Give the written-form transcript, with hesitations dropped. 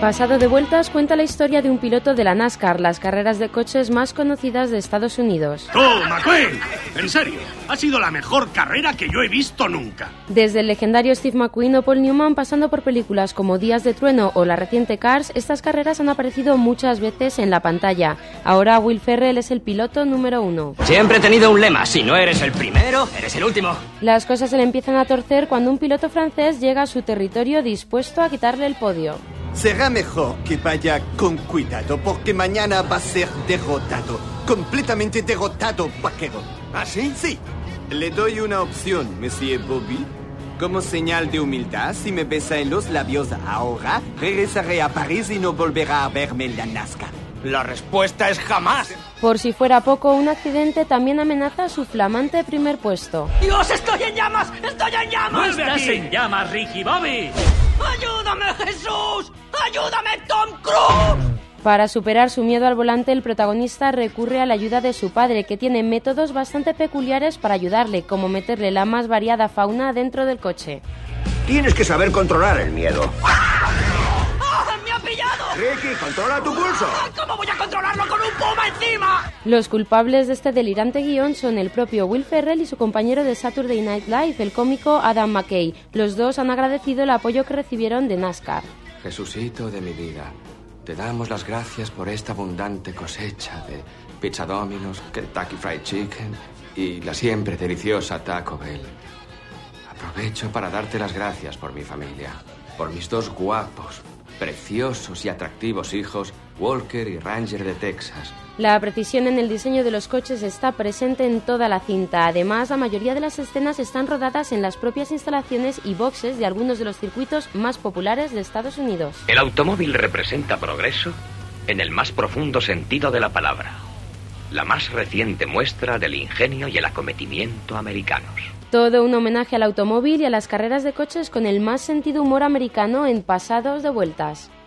Pasado de Vueltas cuenta la historia de un piloto de la NASCAR, las carreras de coches más conocidas de Estados Unidos. ¡Tú, McQueen! En serio, ha sido la mejor carrera que yo he visto nunca. Desde el legendario Steve McQueen o Paul Newman, pasando por películas como Días de Trueno o la reciente Cars, estas carreras han aparecido muchas veces en la pantalla. Ahora Will Ferrell es el piloto número 1. Siempre he tenido un lema: si no eres el primero, eres el último. Las cosas se le empiezan a torcer cuando un piloto francés llega a su territorio dispuesto a quitarle el podio. Será mejor que vaya con cuidado, porque mañana va a ser derrotado. Completamente derrotado, vaquero. ¿Ah, sí? Sí. Le doy una opción, Monsieur Bobby. Como señal de humildad, si me besa en los labios ahora, regresaré a París y no volverá a verme en la NASCAR. La respuesta es jamás. Por si fuera poco, un accidente también amenaza su flamante primer puesto. ¡Dios, estoy en llamas! ¡Estoy en llamas! ¡No estás en llamas, Ricky Bobby! ¡Ayúdame, Jesús! ¡Ayúdame, Tom Cruise! Para superar su miedo al volante, el protagonista recurre a la ayuda de su padre, que tiene métodos bastante peculiares para ayudarle, como meterle la más variada fauna dentro del coche. Tienes que saber controlar el miedo. ¡Me ha pillado! Ricky, controla tu pulso. ¿Cómo voy a controlarlo con un puma encima? Los culpables de este delirante guión son el propio Will Ferrell y su compañero de Saturday Night Live, el cómico Adam McKay. Los dos han agradecido el apoyo que recibieron de NASCAR. Jesucito de mi vida, te damos las gracias por esta abundante cosecha de Pizza Domino's, Kentucky Fried Chicken y la siempre deliciosa Taco Bell. Aprovecho para darte las gracias por mi familia, por mis dos guapos, preciosos y atractivos hijos, Walker y Ranger de Texas. La precisión en el diseño de los coches está presente en toda la cinta. Además, la mayoría de las escenas están rodadas en las propias instalaciones y boxes de algunos de los circuitos más populares de Estados Unidos. El automóvil representa progreso en el más profundo sentido de la palabra. La más reciente muestra del ingenio y el acometimiento americanos. Todo un homenaje al automóvil y a las carreras de coches con el más sentido humor americano en Pasados de Vueltas.